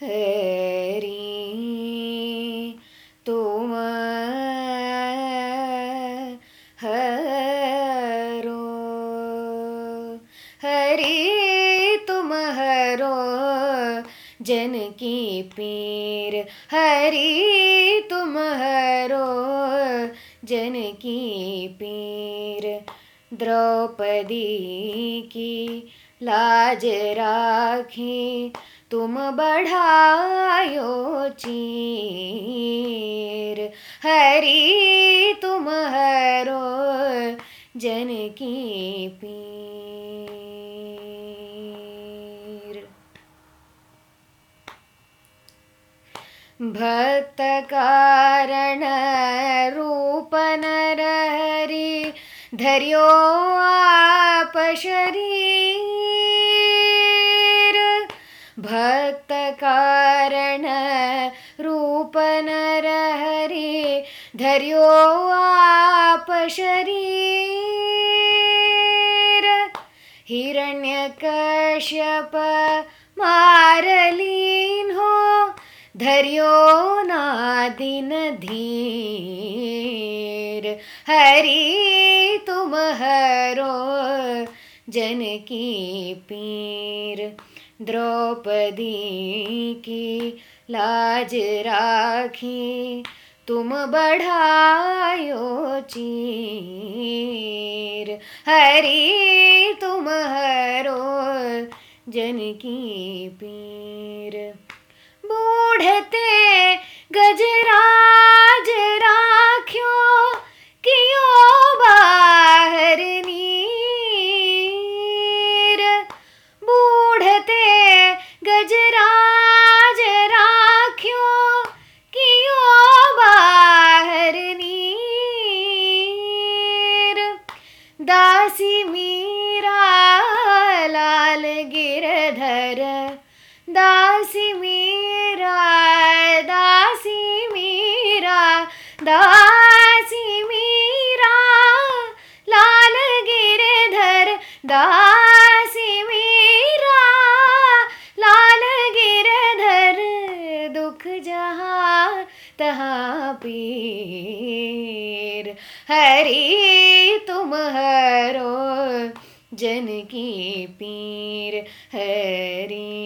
हरि तुम हरो, हरि तुम हरो जन की पीर, हरि तुम हरो जन की पीर। द्रौपदी की लाज राखी तुम बढ़ायो चीर, हरि तुम हरो जन की पीर। भक्त कारण रूप नर हरि धर्यो आप शरीर, भक्त कारण रूप नर हरि धर्यो आप शरीर। हिरण्यकश्यप मार लीन्हो धर्यो नादिन धीर, हरि तुम हरो जन की पीर। द्रौपदी की लाज राखी तुम बढ़ायो चीर, हरि तुम हरो जन की पीर। बूढ़ते गजराज राख्यो कियो बाहर नीर, बूढ़ते गजराज राख्यो कियो बाहर नीर। दासी मीरा लाल गिरधर, दासी मीरा, दासी मीरा, दासी मीरा लाल गिरधर, दासी मीरा लाल गिरधर। दुख जहाँ तहाँ पीर, हरि तुम हरो जन की पीर, हरि